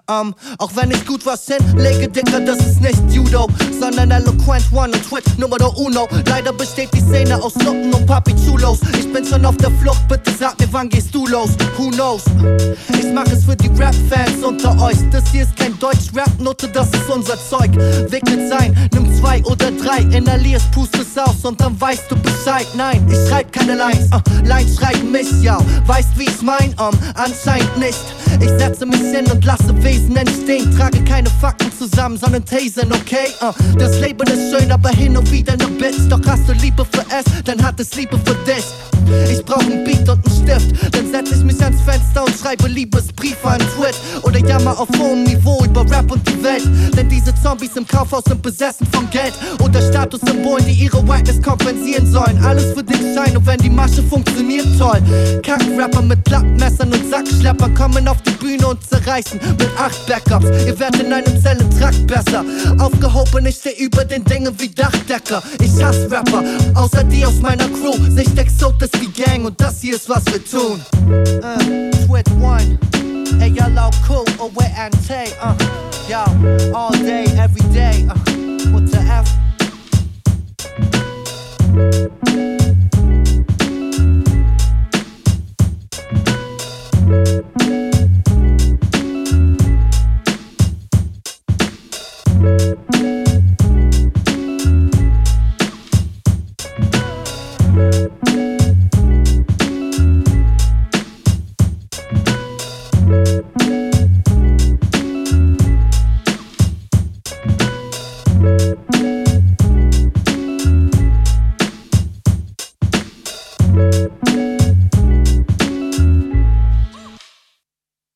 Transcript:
Auch wenn ich gut was hinlege, Dicker, das ist nicht Judo, sondern eloquent one und Twitch Numero uno. Leider besteht die Szene aus Nutten und Papi Chulos. Ich bin schon auf der Flucht, bitte sag mir, wann gehst du los? Who knows? Ich mach es für die Rap-Fans unter euch. Das hier ist kein Deutsch-Rap-Note, das ist unser Zeug. Wickelt sein, nimm 2 oder 3, inhalierst, pust es aus und dann weißt du Bescheid. Nein, ich schreib keine Lines, Lines schreiben mich, ja. Weißt wie ich's mein? Anscheinend nicht. Ich setze mich hin und lasse Wesen entstehen. Trage keine Fakten zusammen, sondern Thesen, okay? Das Leben ist schön, aber hin und wieder ne Bitch. Doch hast du Liebe für es, dann hat es Liebe für dich. Ich brauch einen Beat und einen Stift, dann setz ich mich ans Fenster und schreibe Liebesbriefe an Twit. Oder jammer auf hohem Niveau über Rap und die Welt. Denn diese Zombies im Kaufhaus sind besessen von Geld oder Statussymbolen, die ihre Whiteness kompensieren sollen. Alles für den Schein und wenn die Masche funktioniert, toll. Kack-Rapper mit Klappmessern und Sackschleppern kommen auf die Bühne und zerreißen mit 8 Backups. Ihr werdet in einem Zellentrakt besser aufgehoben, ich steh über den Dingen wie Dachdecker. Ich hasse Rapper, außer die aus meiner Crew. Sicht Exotis wie Gang und das hier ist was wir tun. Twit one, ey, y'all cool, oh, we're anti, yo, all day, every day,